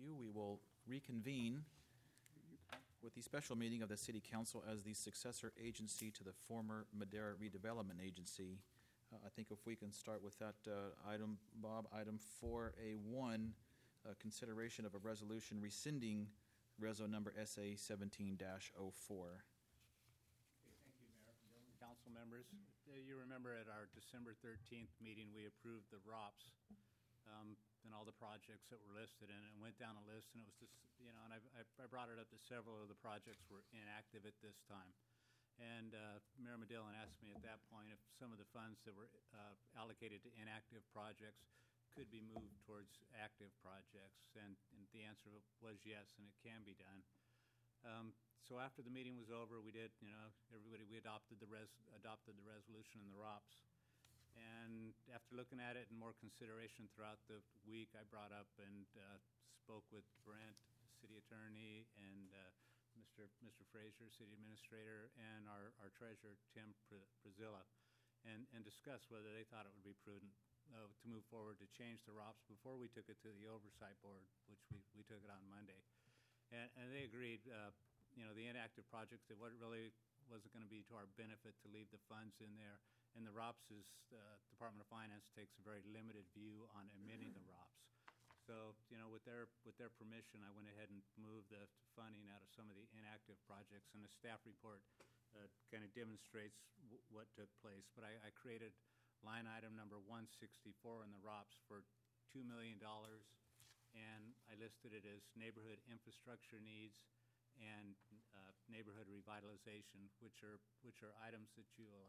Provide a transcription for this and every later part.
you. We will reconvene with the special meeting of the City Council as the successor agency to the former Madera Redevelopment Agency. I think if we can start with that item, Bob, item 4A1, consideration of a resolution rescinding Reso number SA 17-04. Thank you, Mayor. Council members, you remember at our December 13th meeting, we approved the ROPS and all the projects that were listed in it, and went down a list, and it was just, and I brought it up that several of the projects were inactive at this time. And Mayor Medillin asked me at that point if some of the funds that were allocated to inactive projects could be moved towards active projects, and the answer was yes, and it can be done. So after the meeting was over, we did, we adopted the resolution and the ROPS. And after looking at it and more consideration throughout the week, I brought up and spoke with Brent, city attorney, and Mr. Frazier, city administrator, and our treasurer, Tim Prezilla, and discussed whether they thought it would be prudent to move forward to change the ROPS before we took it to the oversight board, which we took it on Monday. And they agreed, the inactive projects, that what really wasn't going to be to our benefit to leave the funds in there. And the ROPS is, Department of Finance takes a very limited view on amending the ROPS. So, with their permission, I went ahead and moved the funding out of some of the inactive projects, and the staff report kind of demonstrates what took place. But I created line item number 164 in the ROPS for $2 million, and I listed it as neighborhood infrastructure needs and neighborhood revitalization, which are items that you'll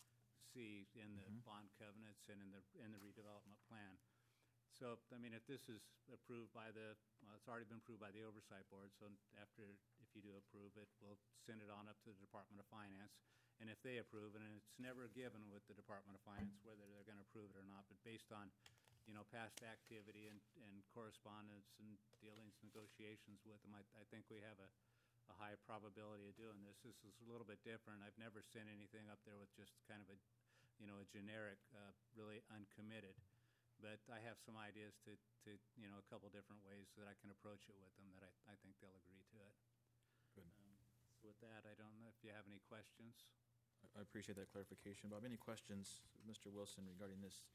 see in the bond covenants and in the redevelopment plan. So, if this is approved by it's already been approved by the oversight board, so if you do approve it, we'll send it on up to the Department of Finance. And if they approve it, and it's never a given with the Department of Finance whether they're going to approve it or not, but based on, past activity and correspondence and dealings, negotiations with them, I think we have a high probability of doing this. This is a little bit different. I've never sent anything up there with just kind of a generic, really uncommitted. But I have some ideas to a couple different ways that I can approach it with them that I think they'll agree to it. Good. So with that, I don't know if you have any questions. I appreciate that clarification. Bob, any questions, Mr. Wilson, regarding this?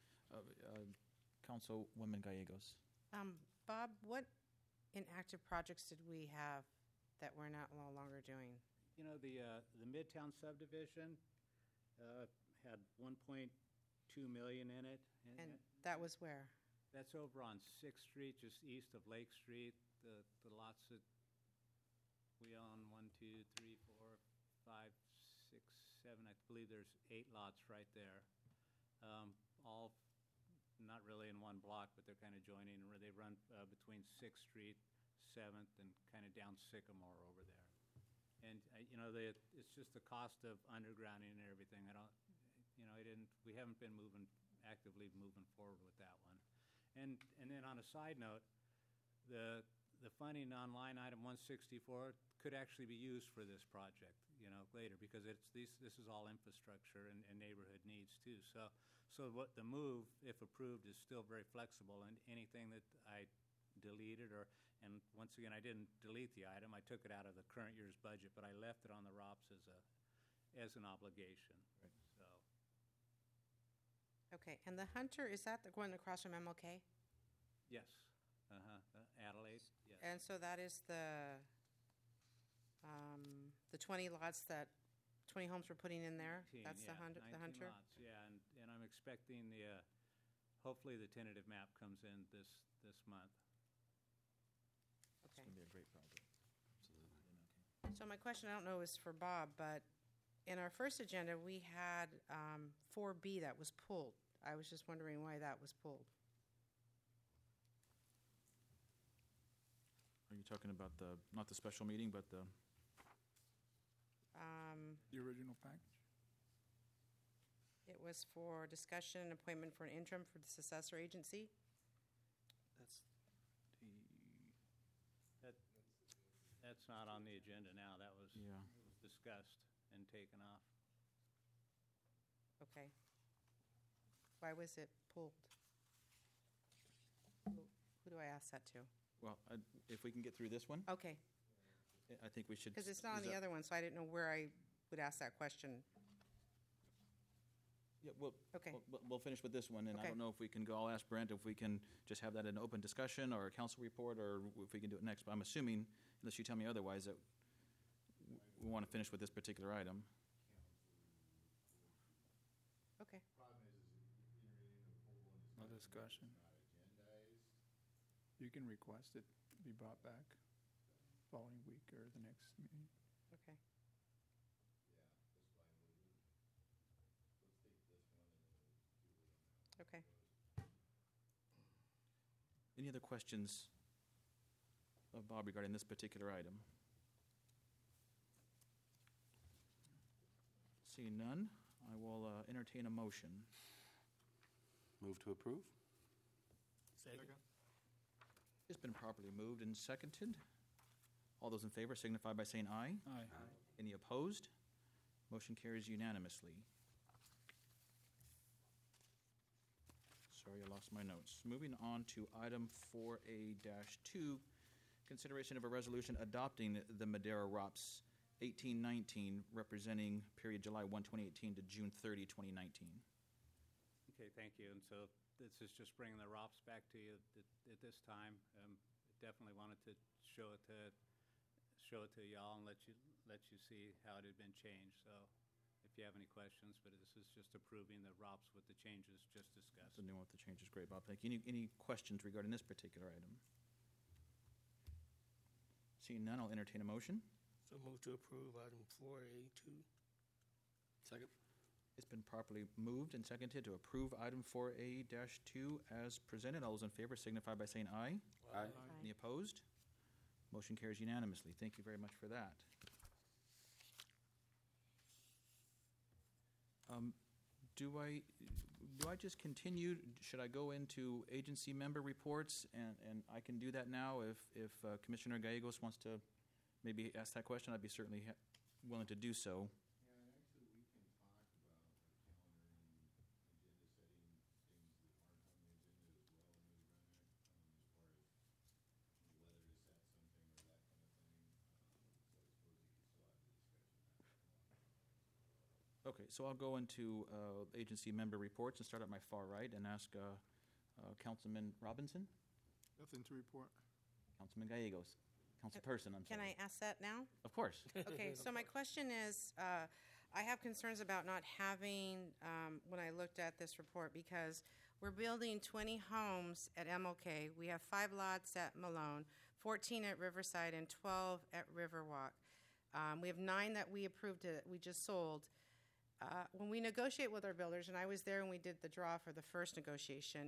Councilwoman Gallegos. Bob, what inactive projects did we have that we're no longer doing? The Midtown subdivision had $1.2 million in it. And that was where? That's over on 6th Street, just east of Lake Street. The lots that we own, 1, 2, 3, 4, 5, 6, 7. I believe there's 8 lots right there. All not really in one block, but they're kind of joining. They run between 6th Street, 7th, and kind of down Sycamore over there. And it's just the cost of undergrounding and everything. We haven't been actively moving forward with that one. And then on a side note, the funding on line item 164 could actually be used for this project, later, because this is all infrastructure and neighborhood needs too. So what the move, if approved, is still very flexible, and anything that I deleted and once again, I didn't delete the item. I took it out of the current year's budget, but I left it on the ROPS as an obligation. Right. So. Okay, and the Hunter, is that the one across from MLK? Yes. Adelaide. Yes. And so that is the 20 lots that 20 homes we're putting in there. 19, That's yeah, the Hunter. Lots, yeah, and I'm expecting hopefully the tentative map comes in this month. It's Okay. going to be a great project. Absolutely. Okay. So my question, I don't know, is for Bob, but in our first agenda we had 4B that was pulled. I was just wondering why that was pulled. Are you talking about not the special meeting, but the original package? It was for discussion and appointment for an interim for the successor agency. that's the That's not on the agenda now. That was, Yeah. it was discussed and taken off. Okay. Why was it pulled? Who do I ask that to? Well, if we can get through this one, Okay, I think we should. because it's not on is the that- other one, so I didn't know where I would ask that question. Yeah, well, Okay. we'll finish with this one, and I Okay. don't know if we can go, I'll ask Brent if we can just have that in open discussion or a council report, or if we can do it next. But I'm assuming, unless you tell me otherwise, that we want to finish with this particular item. Okay. No discussion. You can request it be brought back following week or the next meeting. Okay. Okay. Any other questions of Bob regarding this particular item? Seeing none, I will entertain a motion. Move to approve? It's been properly moved and seconded. All those in favor signify by saying aye. Aye. Any opposed? Motion carries unanimously. Sorry, I lost my notes. Moving on to item 4A-2, consideration of a resolution adopting the Madera ROPS 1819, representing period July 1, 2018 to June 30, 2019. Okay, thank you. And so this is just bringing the ROPS back to you at this time. Definitely wanted to show it to y'all and let you see how it had been changed. So if you have any questions, but this is just approving the ROPS with the changes just discussed. The new one with the changes, great, Bob, thank you. Any questions regarding this particular item? Seeing none, I'll entertain a motion. So move to approve item 4A2. Second? It's been properly moved and seconded to approve item 4A-2 as presented. All those in favor signify by saying aye. Aye. Any opposed? Motion carries unanimously. Thank you very much for that. Do I just continue? Should I go into agency member reports? And I can do that now if Commissioner Gallegos wants to maybe ask that question. I'd be certainly willing to do so. Okay, so I'll go into agency member reports and start at my far right and ask Councilman Robinson, Nothing to report. Councilman Gallegos, Councilperson, I'm Can sorry. I ask that now? Of course. Okay, so my question is, I have concerns about not having, when I looked at this report, because we're building 20 homes at MLK. We have 5 lots at Malone, 14 at Riverside, and 12 at Riverwalk. We have 9 that we approved, we just sold. When we negotiate with our builders, and I was there when we did the draw for the first negotiation,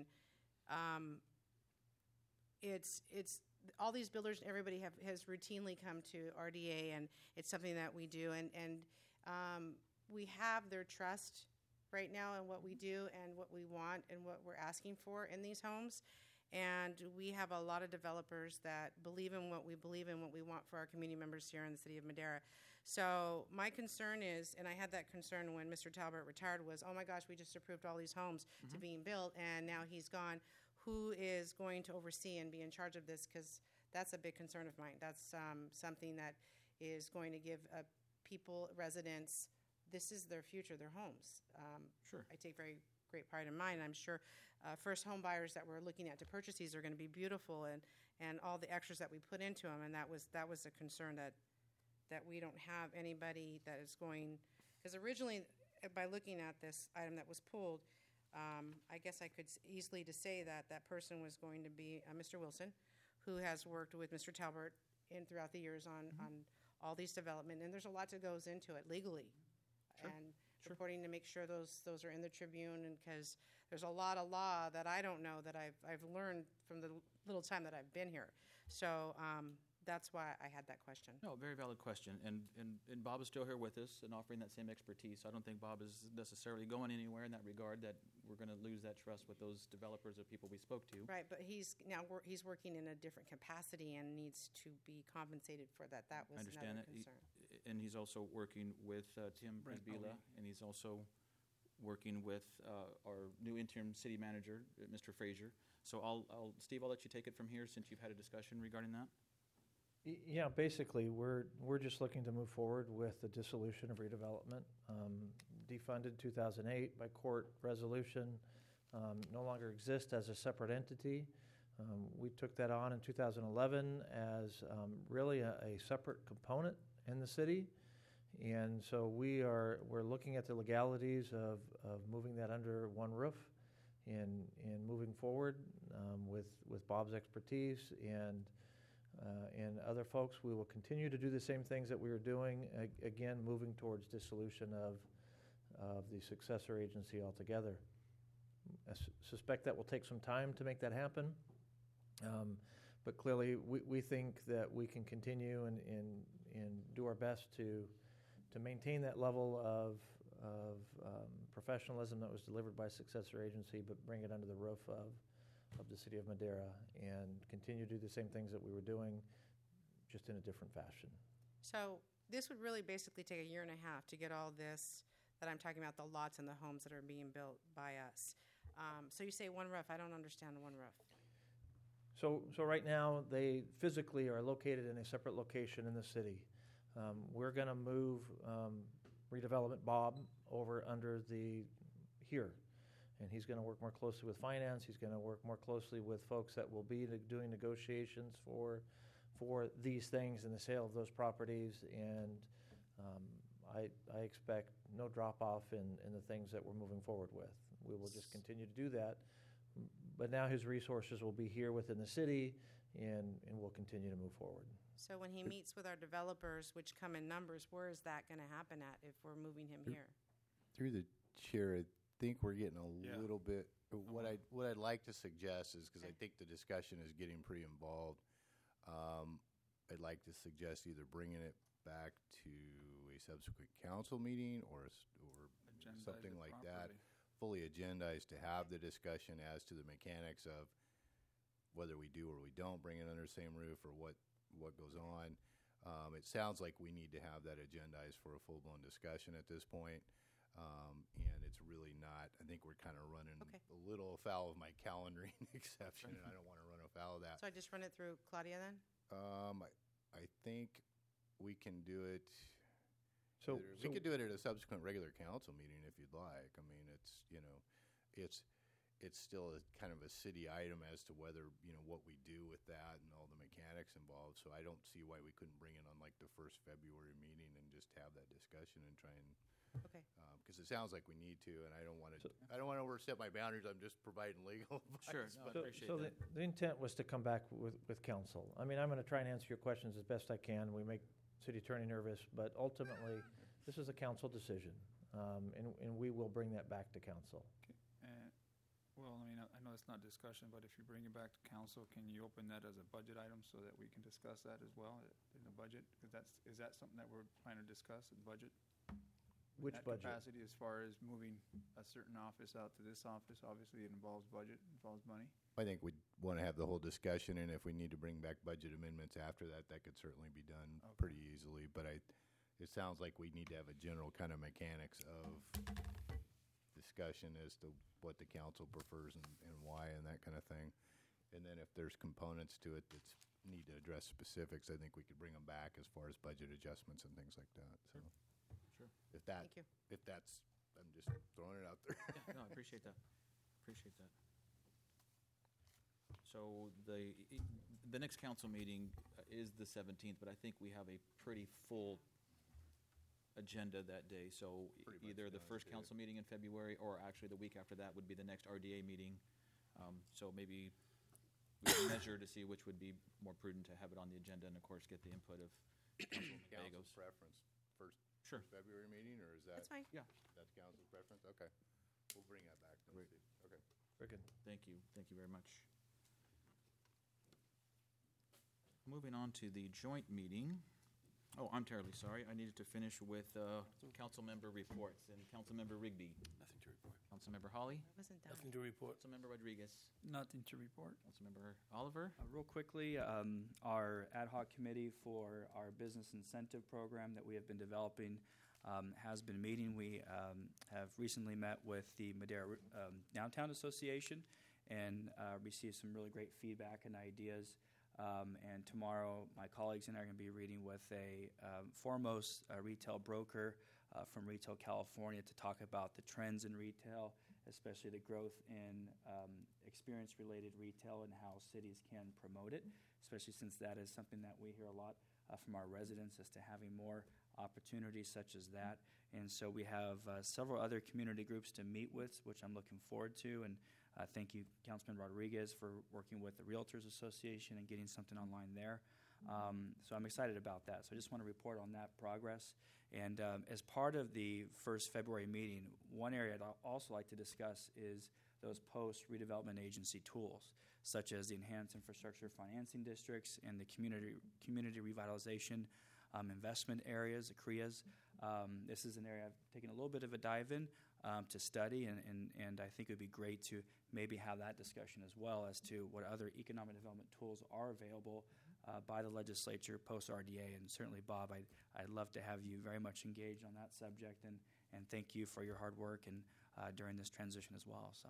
it's all these builders and everybody has routinely come to RDA, and it's something that we do, and we have their trust right now in what we do and what we want and what we're asking for in these homes. And we have a lot of developers that believe in what we believe in, what we want for our community members here in the city of Madera. So my concern is, and I had that concern when Mr. Talbot retired, was, oh my gosh, we just approved all these homes to being built, and now he's gone. Who is going to oversee and be in charge of this? Because that's a big concern of mine. That's something that is going to give people, residents, this is their future, their homes. Sure. I take very great pride in mine. I'm sure first home buyers that we're looking at to purchase these are going to be beautiful, and all the extras that we put into them, and that was a concern that we don't have anybody that is going, because originally, by looking at this item that was pulled, I guess I could easily to say that that person was going to be Mr. Wilson, who has worked with Mr. Talbot throughout the years on all these development, and there's a lot that goes into it legally. Sure. And reporting to make sure those are in the Tribune, and because there's a lot of law that I don't know that I've learned from the little time that I've been here. So that's why I had that question. No, very valid question. And Bob is still here with us and offering that same expertise. I don't think Bob is necessarily going anywhere in that regard, that we're going to lose that trust with those developers or people we spoke to. Right, but he's working in a different capacity and needs to be compensated for that. That was I understand another that. concern. And he's also working with Tim Brent Brisbila, Owen. and he's also working with our new interim city manager, Mr. Frazier. So Steve, I'll let you take it from here since you've had a discussion regarding that. Yeah, basically, we're just looking to move forward with the dissolution of redevelopment. Defunded 2008 by court resolution, no longer exists as a separate entity. We took that on in 2011 as really a separate component in the city. And so we're looking at the legalities of moving that under one roof and moving forward with Bob's expertise and other folks. We will continue to do the same things that we were doing, again, moving towards dissolution of the successor agency altogether. I suspect that will take some time to make that happen. But clearly, we think that we can continue and do our best to maintain that level of professionalism that was delivered by successor agency, but bring it under the roof of the city of Madera and continue to do the same things that we were doing, just in a different fashion. So this would really basically take a year and a half to get all this that I'm talking about, the lots and the homes that are being built by us. So you say one roof. I don't understand one roof. So right now, they physically are located in a separate location in the city. We're going to move redevelopment Bob over under here. And he's going to work more closely with finance. He's going to work more closely with folks that will be doing negotiations for these things and the sale of those properties. And I expect no drop-off in the things that we're moving forward with. We will just continue to do that. But now his resources will be here within the city, and we'll continue to move forward. So when he meets with our developers, which come in numbers, where is that going to happen at if we're moving him here? Through the chair, I think we're getting a little bit. What I'd like to suggest is, because I think the discussion is getting pretty involved, I'd like to suggest either bringing it back to a subsequent council meeting or something like that, fully agendized to have the discussion as to the mechanics of whether we do or we don't bring it under the same roof or what goes on. It sounds like we need to have that agendized for a full-blown discussion at this point. And it's really not, I think we're kind of running a little afoul of my calendaring exception, and I don't want to run afoul of that. So I just run it through Claudia then? I think we can do it. We So could do it at a subsequent regular council meeting if you'd like. I mean, it's still a kind of a city item as to whether, what we do with that and all the mechanics involved. So I don't see why we couldn't bring it on like the first February meeting and just have that discussion and try and. Okay. Because it sounds like we need to, and I don't want to overstep my boundaries. I'm just providing legal advice. Sure, no, I appreciate so that. the intent was to come back with council. I mean, I'm going to try and answer your questions as best I can. We make city attorney nervous, but ultimately, this is a council decision, and we will bring that back to council. And, well, I mean, I know it's not discussion, but if you bring it back to council, can you open that as a budget item so that we can discuss that as well in the budget? Because is that something that we're planning to discuss in the budget? Which That budget? capacity as far as moving a certain office out to this office, obviously it involves budget, involves money. I think we'd want to have the whole discussion, and if we need to bring back budget amendments after that, that could certainly be done pretty easily. But it sounds like we need to have a general kind of mechanics of discussion as to what the council prefers and why and that kind of thing. And then if there's components to it that need to address specifics, I think we could bring them back as far as budget adjustments and things like that. So. Sure. Thank you. If that's, I'm just throwing it out there. Yeah, no, I appreciate that. Appreciate that. So the next council meeting is the 17th, but I think we have a pretty full agenda that day. So either the first council meeting in February or actually the week after that would be the next RDA meeting. So maybe we can measure to see which would be more prudent to have it on the agenda and, of course, get the input of Councilman Council's Gallegos. preference, first Sure. February meeting, or is that? That's fine. Yeah. That's council's preference? Okay. We'll bring that back then, Great. Steve. Okay. Very good. Thank you. Thank you very much. Moving on to the joint meeting. Oh, I'm terribly sorry. I needed to finish with council member reports. And Councilmember Rigby. Nothing to report. Councilmember Holly. I wasn't done. Nothing to report. Councilmember Rodriguez. Nothing to report. Councilmember Oliver. Real quickly, our ad hoc committee for our business incentive program that we have been developing has been meeting. We have recently met with the Madera Downtown Association, and received some really great feedback and ideas. And tomorrow, my colleagues and I are going to be reading with a foremost retail broker from Retail California to talk about the trends in retail, especially the growth in experience-related retail and how cities can promote it, especially since that is something that we hear a lot from our residents as to having more opportunities such as that. And so we have several other community groups to meet with, which I'm looking forward to. And thank you, Councilman Rodriguez, for working with the Realtors Association and getting something online there. So I'm excited about that. So I just want to report on that progress. And as part of the first February meeting, one area I'd also like to discuss is those post-redevelopment agency tools, such as the Enhanced Infrastructure Financing Districts and the Community Revitalization Investment Areas, the CREAs. This is an area I've taken a little bit of a dive in to study, and I think it would be great to maybe have that discussion as well as to what other economic development tools are available by the legislature post-RDA. And certainly, Bob, I'd love to have you very much engaged on that subject, and thank you for your hard work and during this transition as well. So,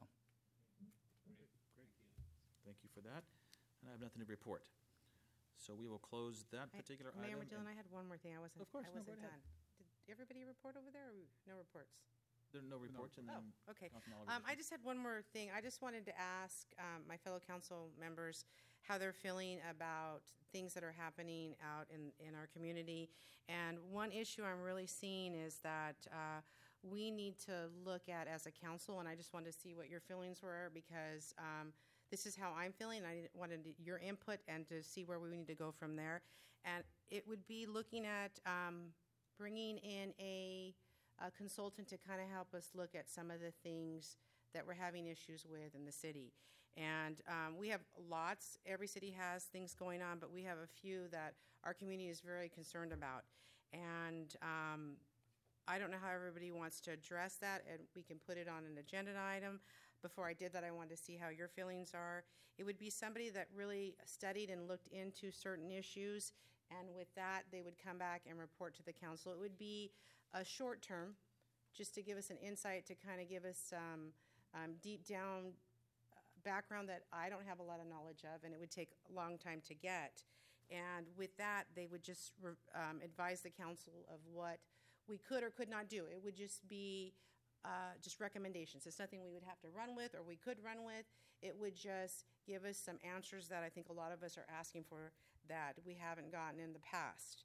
Thank you for that. And I have nothing to report. So we will close that particular Mayor item. Dillon, I had one more thing. I wasn't Of course, no, go done. ahead. Did everybody report over there, or no reports? There are no reports, and then Okay. Councilman Oliver. I just had one more thing. I just wanted to ask my fellow council members how they're feeling about things that are happening out in our community. And one issue I'm really seeing is that we need to look at as a council, and I just wanted to see what your feelings were, because this is how I'm feeling. I wanted your input and to see where we need to go from there. And it would be looking at bringing in a consultant to kind of help us look at some of the things that we're having issues with in the city. And we have lots. Every city has things going on, but we have a few that our community is very concerned about. And I don't know how everybody wants to address that, and we can put it on an agenda item. Before I did that, I wanted to see how your feelings are. It would be somebody that really studied and looked into certain issues, and with that, they would come back and report to the council. It would be a short term, just to give us an insight, to kind of give us some deep down background that I don't have a lot of knowledge of, and it would take a long time to get. And with that, they would just advise the council of what we could or could not do. It would just be just recommendations. It's nothing we would have to run with or we could run with. It would just give us some answers that I think a lot of us are asking for that we haven't gotten in the past.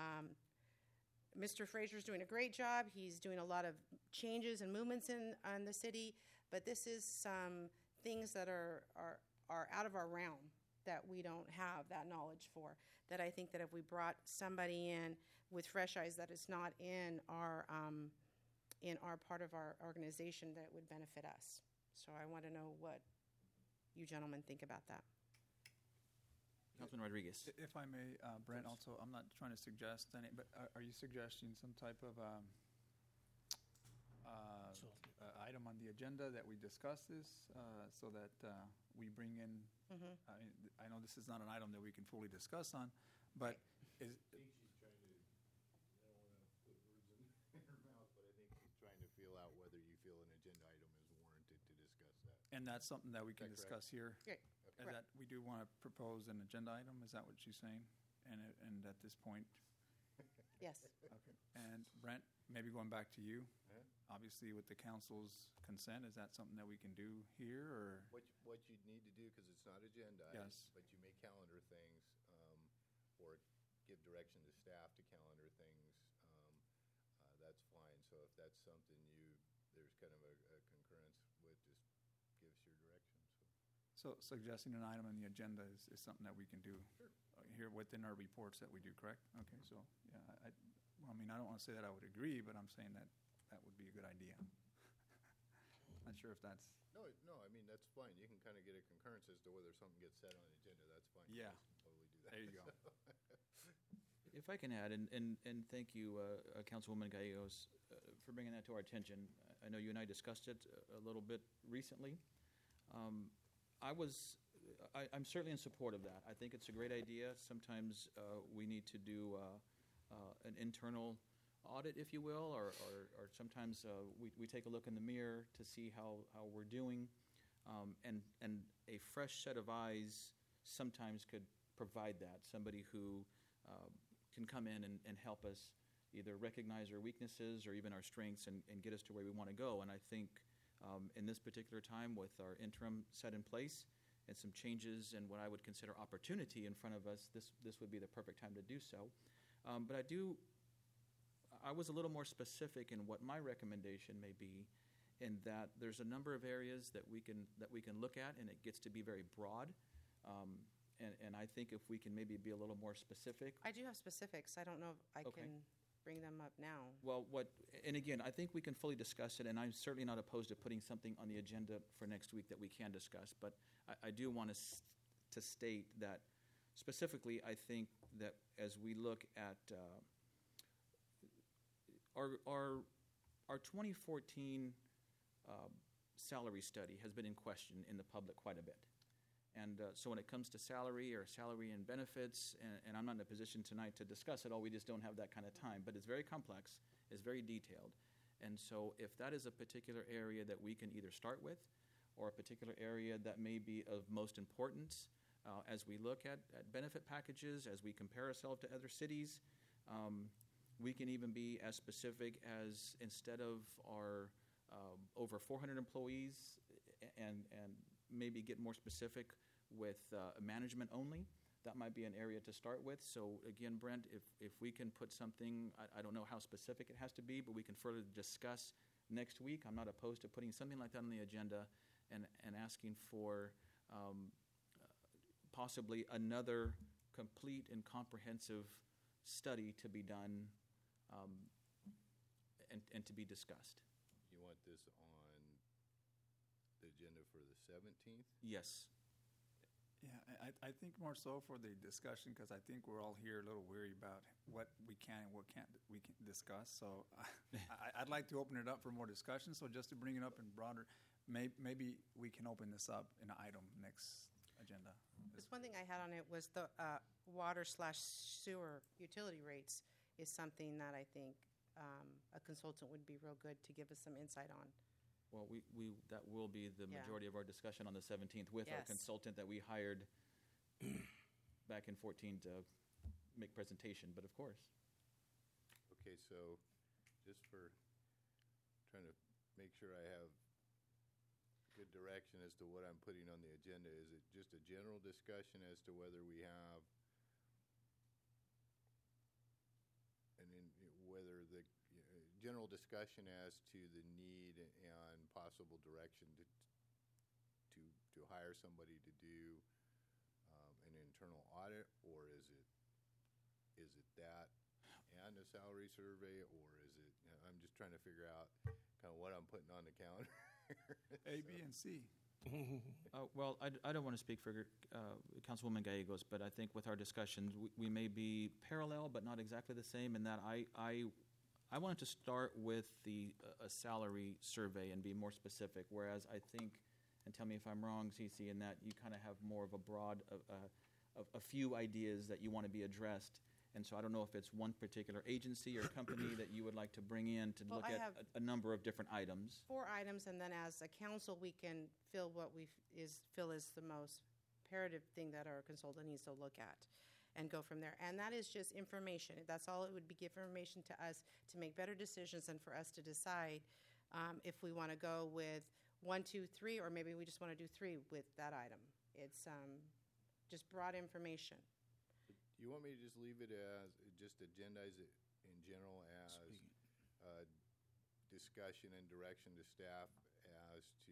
Mr. Fraser's doing a great job. He's doing a lot of changes and movements in the city, but this is some things that are out of our realm that we don't have that knowledge for, that I think that if we brought somebody in with fresh eyes that is not in our part of our organization, that would benefit us. So I want to know what you gentlemen think about that. Councilman Rodriguez. If I may, Brent, also, I'm not trying to suggest any, but are you suggesting some type of item on the agenda that we discuss this so that we bring in, I know this is not an item that we can fully discuss on, but is, Trying to feel out whether you feel an agenda item is warranted to discuss that. and that's something that we can Is that discuss here? Great. Is that we do want to propose an agenda item? Is that what she's saying? And at this point, Yes. okay. And Brent, maybe going back to you, obviously with the council's consent, is that something that we can do here, or? What you'd need to do, because it's not agenda item, Yes. but you may calendar things, or give direction to staff to calendar things, that's fine. So if that's something there's kind of a concurrence with, just give us your direction. So suggesting an item on the agenda is something that we can do here within our reports that we do, correct? Okay, so, yeah, I mean, I don't want to say that I would agree, but I'm saying that that would be a good idea. Not sure if that's, No, I mean, that's fine. You can kind of get a concurrence as to whether something gets set on the agenda, that's fine. You Yeah. guys can totally do that. there you go. If I can add, and thank you, Councilwoman Gallegos, for bringing that to our attention. I know you and I discussed it a little bit recently. I'm certainly in support of that. I think it's a great idea. Sometimes we need to do an internal audit, if you will, or sometimes we take a look in the mirror to see how we're doing. And a fresh set of eyes sometimes could provide that, somebody who can come in and help us either recognize our weaknesses or even our strengths and get us to where we want to go. And I think in this particular time, with our interim set in place and some changes and what I would consider opportunity in front of us, this would be the perfect time to do so. But I was a little more specific in what my recommendation may be, in that there's a number of areas that we can look at, and it gets to be very broad. And I think if we can maybe be a little more specific. I do have specifics. I don't know if I Okay. can bring them up now. Well, and again, I think we can fully discuss it, and I'm certainly not opposed to putting something on the agenda for next week that we can discuss. But I do want to state that specifically, I think that as we look at our 2014 salary study has been in question in the public quite a bit. And so when it comes to salary and benefits, and I'm not in a position tonight to discuss it all, we just don't have that kind of time. But it's very complex, it's very detailed. And so if that is a particular area that we can either start with, or a particular area that may be of most importance as we look at benefit packages, as we compare ourselves to other cities, we can even be as specific as, instead of our over 400 employees, and maybe get more specific with management only. That might be an area to start with. So again, Brent, if we can put something, I don't know how specific it has to be, but we can further discuss next week. I'm not opposed to putting something like that on the agenda and asking for possibly another complete and comprehensive study to be done and to be discussed. You want this on the agenda for the 17th? Yes. Yeah, I think more so for the discussion, because I think we're all here a little weary about what we can and what we can discuss. So I'd like to open it up for more discussion. So just to bring it up in broader, maybe we can open this up in an item next agenda. Just one thing I had on it was the water/sewer utility rates is something that I think a consultant would be real good to give us some insight on. Well, that will be the Yeah. majority of our discussion on the 17th with our Yes. consultant that we hired back in 2014 to make presentation, but of course. Okay, so just for trying to make sure I have good direction as to what I'm putting on the agenda, is it just a general discussion as to whether we have, and then whether the general discussion as to the need and possible direction to hire somebody to do an internal audit, or is it that and a salary survey, or is it? I'm just trying to figure out kind of what I'm putting on the calendar. A, B, and C. Well, I don't want to speak for Councilwoman Gallegos, but I think with our discussions, we may be parallel, but not exactly the same, in that I wanted to start with a salary survey and be more specific, whereas I think, and tell me if I'm wrong, Cece, in that you kind of have more of a broad, a few ideas that you want to be addressed. And so I don't know if it's one particular agency or company that you would like to bring in to Well, look I at have a number of different items. 4 items, and then as a council, we can feel what we feel is the most imperative thing that our consultant needs to look at and go from there. And that is just information. That's all it would be, give information to us to make better decisions and for us to decide if we want to go with 1, 2, 3, or maybe we just want to do 3 with that item. It's just broad information. You want me to just leave it as, just agendize it in general as discussion and direction to staff as to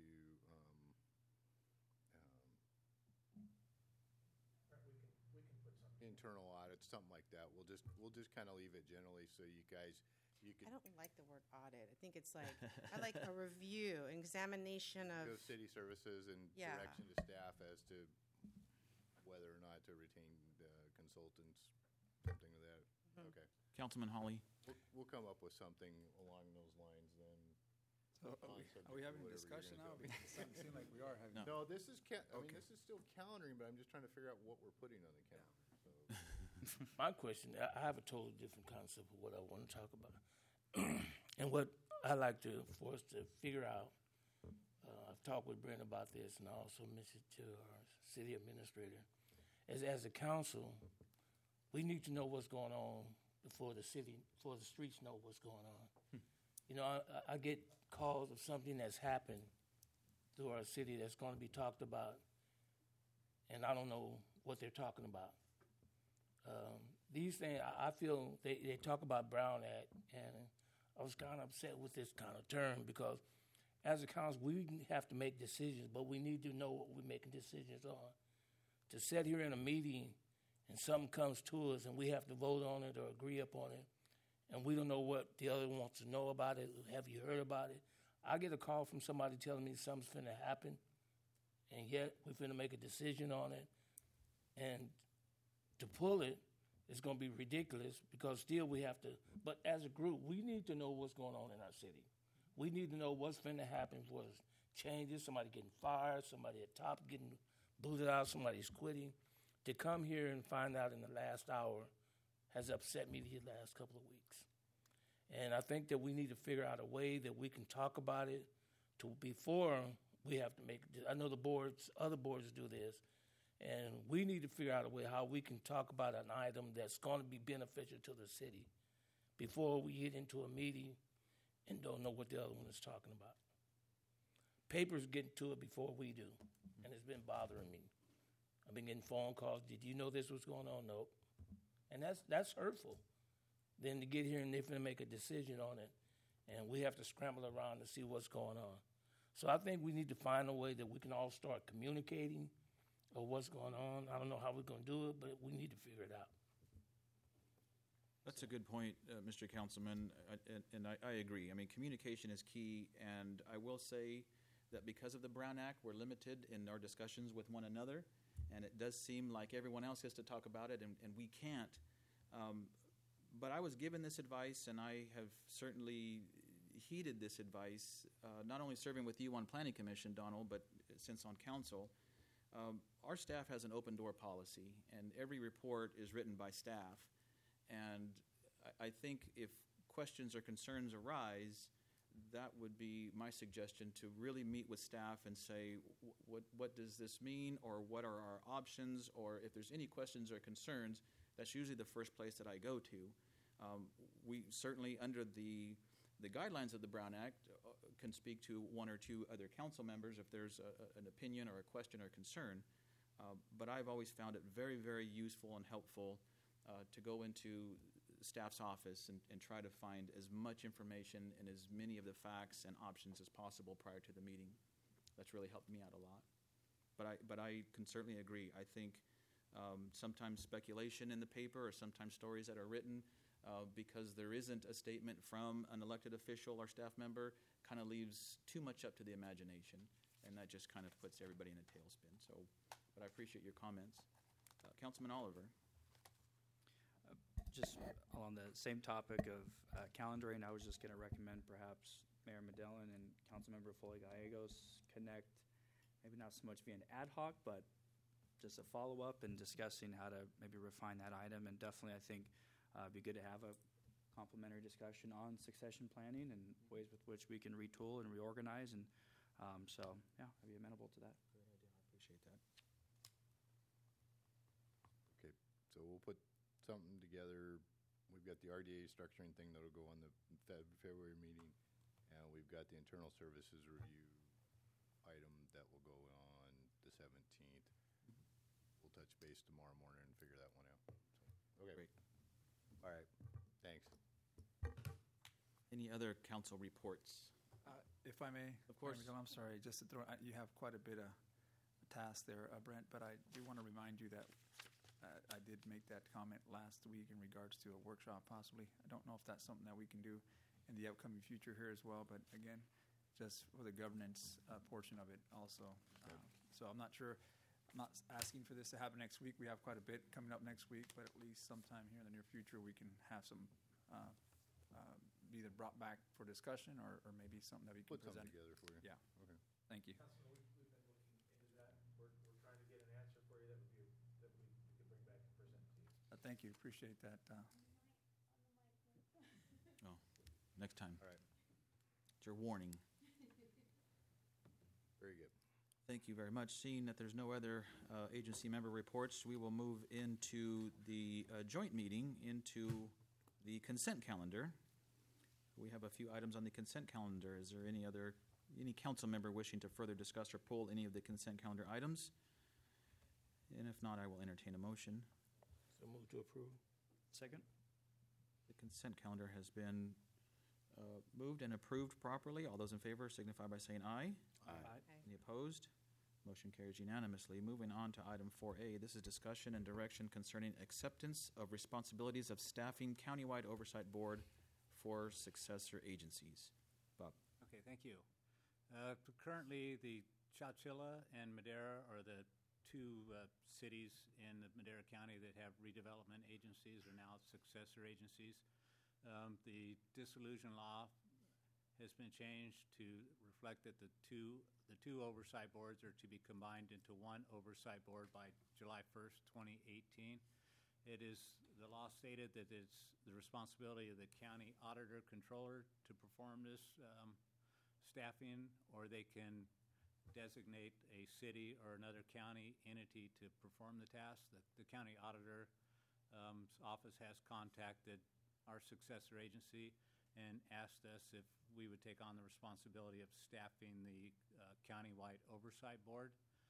internal audits, something like that. We'll just kind of leave it generally, so you can. I don't like the word audit. I think it's like, I like a review, an examination of. Go city services and Yeah. direction to staff as to whether or not to retain consultants, something of that. Mm-hmm. Okay. Councilman Hawley? We'll come up with something along those lines then. So Concept are we having a whatever you're discussion now? gonna It doesn't seem like we are having. No. No, this is, I mean, Okay. this is still calendaring, but I'm just trying to figure out what we're putting on the calendar. So, My question, I have a totally different concept of what I want to talk about. And what I like for us to figure out, I've talked with Brent about this, and I also mentioned to our city administrator, as a council, we need to know what's going on before the streets know what's going on. You know, I get calls of something that's happened through our city that's going to be talked about, and I don't know what they're talking about. These things, I feel they talk about Brown Act, and I was kind of upset with this kind of term because as a council, we have to make decisions, but we need to know what we're making decisions on. To sit here in a meeting and something comes to us and we have to vote on it or agree upon it, and we don't know what the other wants to know about it, have you heard about it? I get a call from somebody telling me something's finna happen, and yet we're finna make a decision on it, and to pull it, it's going to be ridiculous because still we have to, but as a group, we need to know what's going on in our city. We need to know what's finna happen for changes, somebody getting fired, somebody at top getting booted out, somebody's quitting. To come here and find out in the last hour has upset me these last couple of weeks. And I think that we need to figure out a way that we can talk about it before we have to make, I know other boards do this, and we need to figure out a way how we can talk about an item that's going to be beneficial to the city before we get into a meeting and don't know what the other one is talking about. Papers get to it before we do, and it's been bothering me. I've been getting phone calls. Did you know this was going on? Nope. And that's hurtful. Then to get here and they're going to make a decision on it, and we have to scramble around to see what's going on. So I think we need to find a way that we can all start communicating of what's going on. I don't know how we're going to do it, but we need to figure it out. That's a good point, Mr. Councilman, and I agree. I mean, communication is key, and I will say that because of the Brown Act, we're limited in our discussions with one another, and it does seem like everyone else has to talk about it, and we can't. But I was given this advice, and I have certainly heeded this advice, not only serving with you on Planning Commission, Donald, but since on council. Our staff has an open door policy, and every report is written by staff. And I think if questions or concerns arise, that would be my suggestion, to really meet with staff and say, what does this mean, or what are our options, or if there's any questions or concerns, that's usually the first place that I go to. We certainly, under the guidelines of the Brown Act, can speak to one or two other council members if there's an opinion or a question or concern. But I've always found it very, very useful and helpful to go into staff's office and try to find as much information and as many of the facts and options as possible prior to the meeting. That's really helped me out a lot. But I can certainly agree. I think sometimes speculation in the paper, or sometimes stories that are written because there isn't a statement from an elected official or staff member, kind of leaves too much up to the imagination, and that just kind of puts everybody in a tailspin. But I appreciate your comments. Councilman Oliver. Just on the same topic of calendaring, I was just going to recommend perhaps Mayor Medellin and Councilmember Foley Gallegos connect, maybe not so much via an ad hoc, but just a follow-up and discussing how to maybe refine that item. And definitely, I think it'd be good to have a complimentary discussion on succession planning and ways with which we can retool and reorganize. And so, yeah, I'd be amenable to that. Great idea. I appreciate that. Okay, so we'll put something together. We've got the RDA structuring thing that'll go on the February meeting, and we've got the internal services review item that will go on the 17th. We'll touch base tomorrow morning and figure that one out. So, okay. Great. All right. Thanks. Any other council reports? If I may, Of course. Mayor Miguel, I'm sorry, just to throw, you have quite a bit of task there, Brent, but I do want to remind you that I did make that comment last week in regards to a workshop possibly. I don't know if that's something that we can do in the upcoming future here as well, but again, just for the governance portion of it also. So I'm not sure, I'm not asking for this to happen next week. We have quite a bit coming up next week, but at least sometime here in the near future, we can have some either brought back for discussion or maybe something that we can Put something present. together for you. Yeah. Okay. Thank you. Councilman, we've been looking into that. We're trying to get an answer for you that we could bring back and present to you. Thank you. Appreciate that. Next time. All right. It's your warning. Very good. Thank you very much. Seeing that there's no other agency member reports, we will move into the joint meeting, into the consent calendar. We have a few items on the consent calendar. Is there any council member wishing to further discuss or pull any of the consent calendar items? And if not, I will entertain a motion. So move to approve. Second? The consent calendar has been moved and approved properly. All those in favor signify by saying aye. Aye. Any opposed? Motion carries unanimously. Moving on to item 4A, this is discussion and direction concerning acceptance of responsibilities of staffing countywide oversight board for successor agencies. Bob? Okay, thank you. Currently, the Chowchilla and Madera are the two cities in the Madera County that have redevelopment agencies, or now successor agencies. The dissolution law has been changed to reflect that the two oversight boards are to be combined into one oversight board by July 1st, 2018. The law stated that it's the responsibility of the county auditor controller to perform this staffing, or they can designate a city or another county entity to perform the task. The county auditor office has contacted our successor agency and asked us if we would take on the responsibility of staffing the countywide oversight board.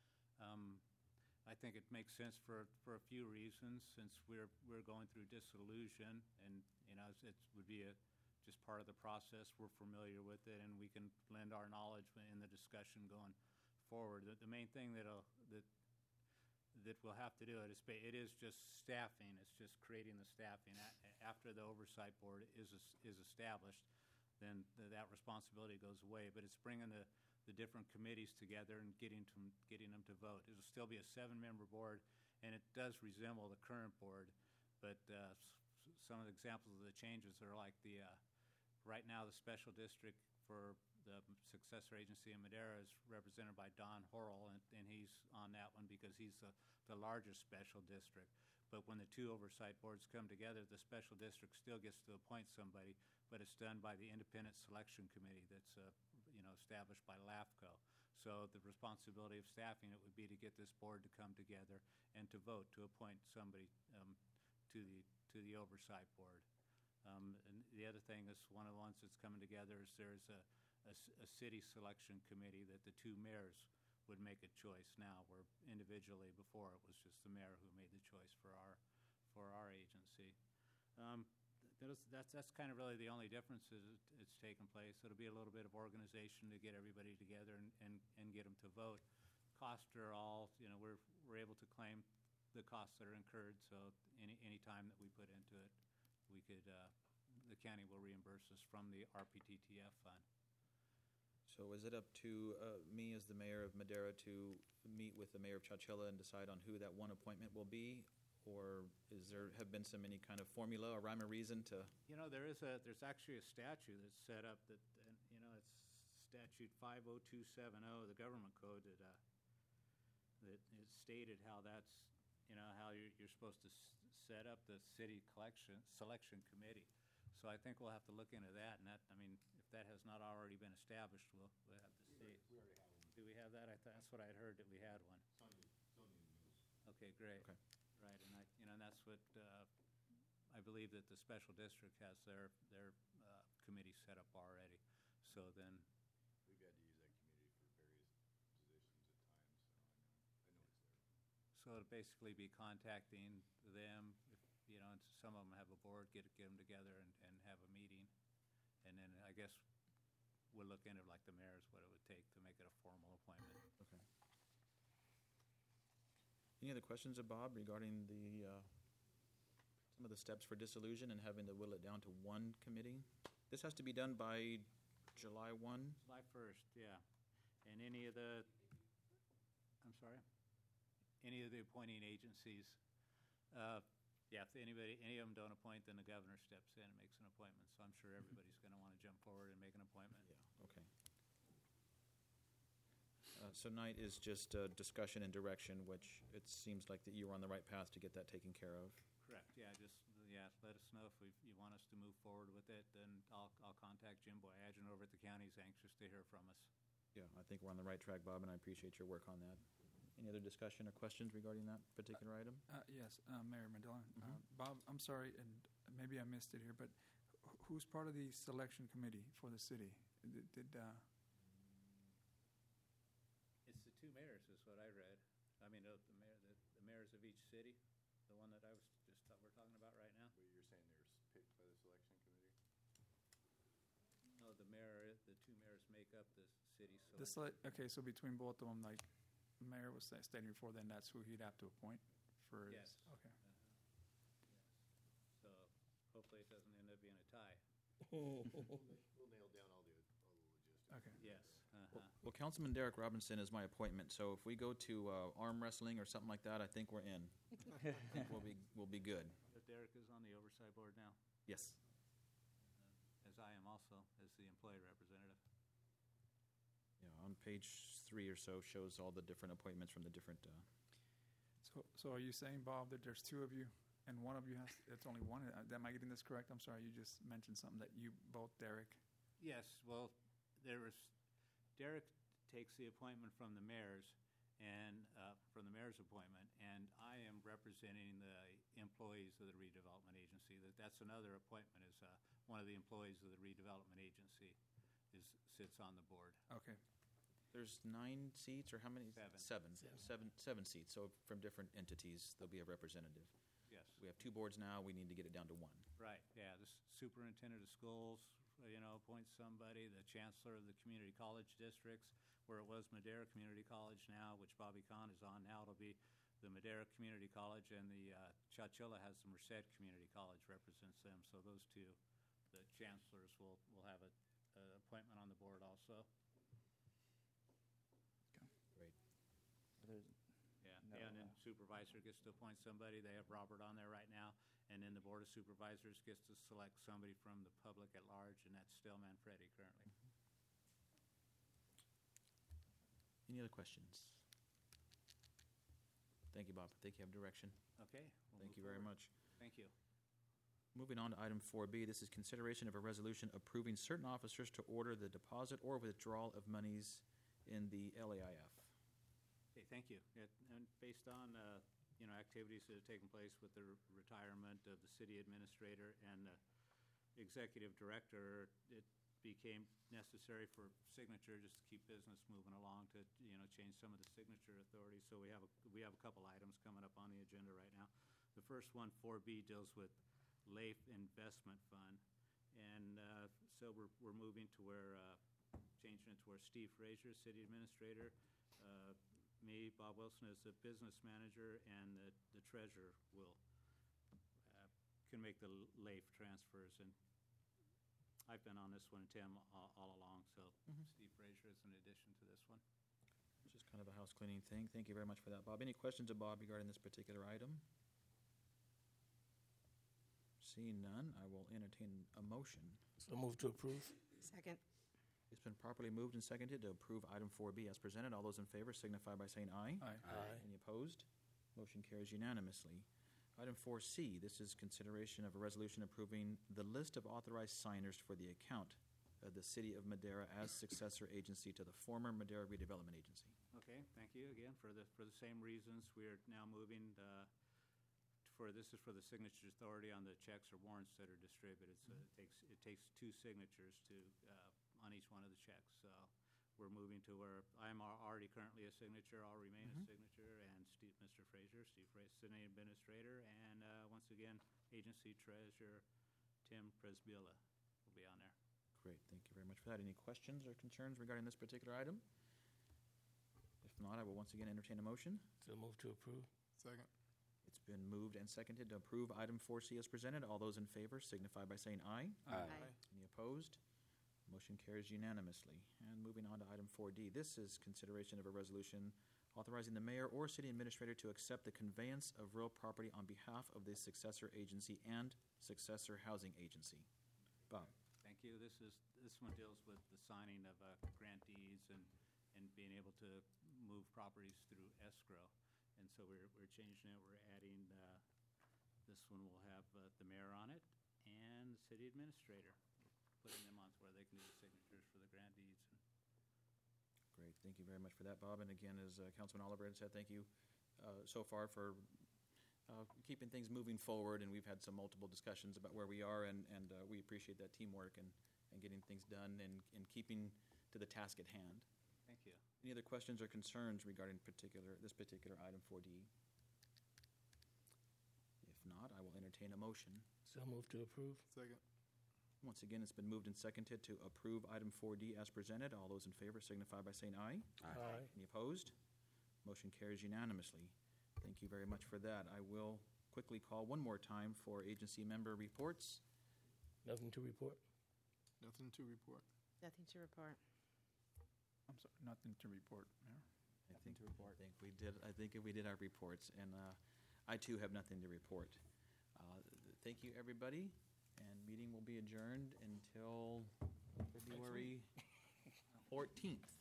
I think it makes sense for a few reasons, since we're going through dissolution, and it would be just part of the process. We're familiar with it, and we can lend our knowledge in the discussion going forward. The main thing that we'll have to do it is just staffing. It's just creating the staffing. After the oversight board is established, then that responsibility goes away. But it's bringing the different committees together and getting them to vote. It'll still be a 7-member board, and it does resemble the current board. But some of the examples of the changes are like right now the special district for the successor agency in Madera is represented by Don Horrell, and he's on that one because he's the largest special district. But when the two oversight boards come together, the special district still gets to appoint somebody, but it's done by the independent selection committee that's established by LAFCO. So the responsibility of staffing it would be to get this board to come together and to vote to appoint somebody to the oversight board. And the other thing is, one of the ones that's coming together is there's a city selection committee that the two mayors would make a choice now, where individually before it was just the mayor who made the choice for our agency. That's kind of really the only difference it's taken place. It'll be a little bit of organization to get everybody together and get them to vote. Costs are all, we're able to claim the costs that are incurred, so any time that we put into it, we could, the county will reimburse us from the RPTTF fund. So is it up to me as the mayor of Madera to meet with the mayor of Chowchilla and decide on who that one appointment will be? Or have been any kind of formula or rhyme or reason to? There's actually a statute that's set up that, it's statute 50270, the government code, that is stated how that's, how you're supposed to set up the city selection committee. So I think we'll have to look into that, and if that has not already been established, we'll have to see. We already have one. Do we have that? That's what I'd heard, that we had one. It's on the news. Okay, great. Okay. Right, and that's what, I believe that the special district has their committee set up already. So then, We've had to use that committee for various positions at times, so I know it's there. so it'll basically be contacting them, and some of them have a board, get them together and have a meeting. And then I guess we'll look into, like the mayor's, what it would take to make it a formal appointment. Okay. Any other questions of Bob regarding some of the steps for dissolution and having to whittle it down to one committee? This has to be done by July 1? July 1st, yeah. And any of the appointing agencies, if any of them don't appoint, then the governor steps in and makes an appointment. So I'm sure everybody's going to want to jump forward and make an appointment. Yeah, okay. So tonight is just discussion and direction, which it seems like that you were on the right path to get that taken care of. Correct, yeah, let us know if you want us to move forward with it, then I'll contact Jim Boyajian over at the county. He's anxious to hear from us. Yeah, I think we're on the right track, Bob, and I appreciate your work on that. Any other discussion or questions regarding that particular item? Yes, Mayor Medella. Mhm. Bob, I'm sorry, and maybe I missed it here, but who's part of the selection committee for the city? It's the two mayors is what I read. I mean, the mayors of each city, the one that I was we're talking about right now. What you're saying there's picked by the selection committee? No, the two mayors make up the city The select. okay, so between both of them, like Mayor was stating before, then that's who he'd have to appoint for. Yes. Okay. So hopefully it doesn't end up being a tie. We'll nail down all the logistics. Okay. Yes. Well, Councilman Derek Robinson is my appointment, so if we go to arm wrestling or something like that, I think we're in. I think we'll be good. But Derek is on the oversight board now, Yes. as I am also, as the employee representative. Yeah, on page 3 or so shows all the different appointments from the different. So are you saying, Bob, that there's two of you and one of you has? It's only one. Am I getting this correct? I'm sorry. You just mentioned something that you both, Derek. Yes, well, Derek takes the appointment from the mayors and, from the mayor's appointment, and I am representing the employees of the redevelopment agency. That's another appointment, is one of the employees of the redevelopment agency sits on the board. Okay. There's 9 seats, or how many? Seven. Seven seats. So from different entities, there'll be a representative. Yes. We have 2 boards now. We need to get it down to 1. Right, yeah, the superintendent of schools, appoints somebody, the chancellor of the community college districts, where it was Madera Community College now, which Bobby Kahn is on now, it'll be the Madera Community College, and the Chowchilla has the Merced Community College represents them, so those two, the chancellors will have a appointment on the board also. Great. Yeah, No, and then supervisor gets to appoint somebody. They have Robert on there right now. And then the Board of Supervisors gets to select somebody from the public at large, and that's still Manfredi currently. Any other questions? Thank you, Bob. I think you have direction. Okay. we'll Thank move you very forward. much. Thank you. Moving on to item 4B, this is consideration of a resolution approving certain officers to order the deposit or withdrawal of monies in the LAIF. Okay, thank you. And based on, activities that have taken place with the retirement of the city administrator and the executive director, it became necessary for signature just to keep business moving along to, change some of the signature authorities. So we have a couple items coming up on the agenda right now. The first one, 4B, deals with LAIF Investment Fund. And so we're moving to where, changing it to where Steve Frazier, city administrator, me, Bob Wilson, as the business manager, and the treasurer can make the LAIF transfers. And I've been on this one, Tim, all along, so Steve Frazier is an addition to this one. Just kind of a house cleaning thing. Thank you very much for that, Bob. Any questions of Bob regarding this particular item? Seeing none, I will entertain a motion. So move to approve. Second. It's been properly moved and seconded to approve item 4B as presented. All those in favor signify by saying aye. Aye. Aye. Any opposed? Motion carries unanimously. Item 4C, this is consideration of a resolution approving the list of authorized signers for the account of the City of Madera as successor agency to the former Madera Redevelopment Agency. Okay, thank you again for the same reasons. We are now moving this is for the signature authority on the checks or warrants that are distributed. So it takes 2 signatures to on each one of the checks. So we're moving to where I'm already currently a signature. I'll remain a signature, and Mr. Frazier, city administrator, and once again, agency treasurer Tim Presbilla will be on there. Great, thank you very much for that. Any questions or concerns regarding this particular item? If not, I will once again entertain a motion. So move to approve. Second. It's been moved and seconded to approve item 4C as presented. All those in favor signify by saying aye. Aye. Any opposed? Motion carries unanimously. And moving on to item 4D, this is consideration of a resolution authorizing the mayor or city administrator to accept the conveyance of real property on behalf of the successor agency and successor housing agency. Bob. Thank you. This one deals with the signing of grant deeds and being able to move properties through escrow. And so we're changing it. We're adding, this one will have the mayor on it and the city administrator, putting them on to where they can do the signatures for the grant deeds. Great, thank you very much for that, Bob. And again, as Councilman Oliver had said, thank you so far for keeping things moving forward. And we've had some multiple discussions about where we are, and we appreciate that teamwork and getting things done and keeping to the task at hand. Thank you. Any other questions or concerns regarding this particular item 4D? If not, I will entertain a motion. So move to approve. Second. Once again, it's been moved and seconded to approve item 4D as presented. All those in favor signify by saying aye. Aye. Any opposed? Motion carries unanimously. Thank you very much for that. I will quickly call one more time for agency member reports. Nothing to report. Nothing to report. Nothing to report. I'm sorry, nothing to report, Mayor. I think we did our reports, and I too have nothing to report. Thank you, everybody, and meeting will be adjourned until February 14th.